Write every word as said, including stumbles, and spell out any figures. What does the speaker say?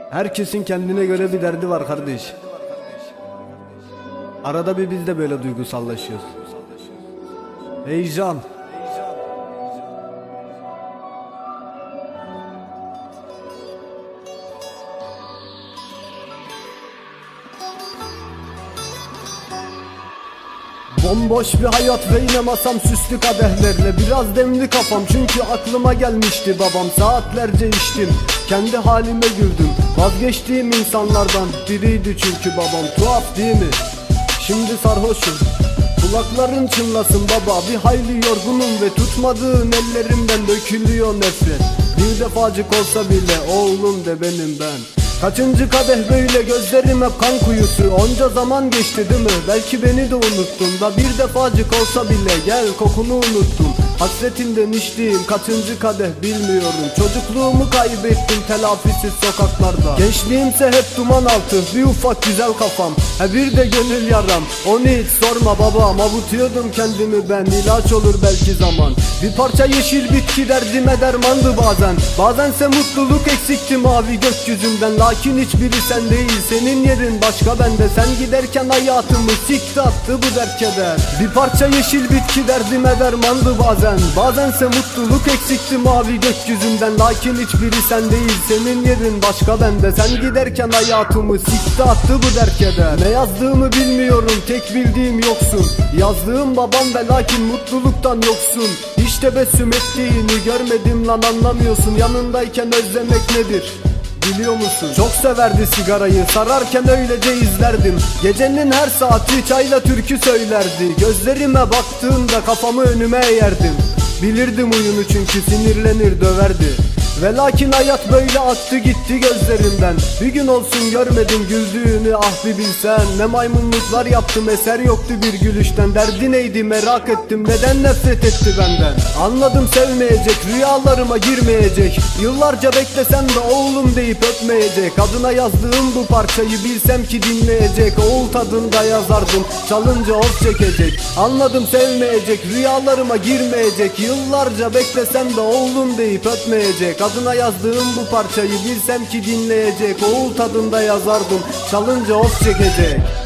Herkesin kendine göre bir derdi var kardeş. Arada bir biz de böyle duygusallaşıyoruz. Heyecan. Bomboş bir hayat ve yine masam süslü kadehlerle. Biraz demli kafam çünkü aklıma gelmişti babam. Saatlerce içtim, kendi halime güldüm. Vazgeçtiğim insanlardan biriydi çünkü babam. Tuhaf değil mi? Şimdi sarhoşum, kulakların çınlasın baba. Bir hayli yorgunum ve tutmadığın ellerimden dökülüyor nefret. Bir defacık olsa bile oğlum de benim ben. Kaçıncı kadeh böyle, gözlerim hep kan kuyusu. Onca zaman geçti değil mi? Belki beni de unuttun da bir defacık olsa bile gel kokunu unuttum. Hasretinden içtiğim kaçıncı kadeh bilmiyorum. Çocukluğumu kaybettim telafisiz sokaklarda. Gençliğimse hep duman altı, bir ufak güzel kafam. He bir de gönül yaram, onu hiç sorma babam. Avutuyordum kendimi ben, ilaç olur belki zaman. Bir parça yeşil bitki derdime dermandı bazen. Bazense mutluluk eksikti mavi gökyüzünden. Lakin hiçbiri sen değil, senin yerin başka bende. Sen giderken hayatımı sikti attı bu dert keder. Bir parça yeşil bitki derdime dermandı bazen. Bazense mutluluk eksikti mavi gökyüzünden. Lakin hiçbiri sen değil, senin yerin başka bende. Sen giderken hayatımı sikti attı bu dert keder. Ne yazdığımı bilmiyorum, tek bildiğim yoksun. Yazdığım babam ve lakin mutluluktan yoksun. Hiç tebessüm ettiğini görmedim lan, anlamıyorsun. Yanındayken özlemek nedir biliyor musun? Çok severdi sigarayı, sararken öylece izlerdim. Gecenin her saati çayla türkü söylerdi. Gözlerime baktığında kafamı önüme eğerdim. Bilirdim oyunu çünkü sinirlenir döverdi. Ve lakin hayat böyle aktı gitti gözlerimden. Bir gün olsun görmedim güldüğünü, ah bir bilsen. Ne maymunluklar yaptım, eser yoktu bir gülüşten. Derdi neydi merak ettim, neden nefret etti benden. Anladım sevmeyecek, rüyalarıma girmeyecek. Yıllarca beklesem de oğlum deyip öpmeyecek. Adına yazdığım bu parçayı bilsem ki dinleyecek. Oğul tadında yazardım, çalınca of çekecek. Anladım sevmeyecek, rüyalarıma girmeyecek. Yıllarca beklesem de oğlum deyip öpmeyecek. Adına yazdığım bu parçayı bilsem ki dinleyecek. Oğul tadında yazardım, çalınca of çekecek.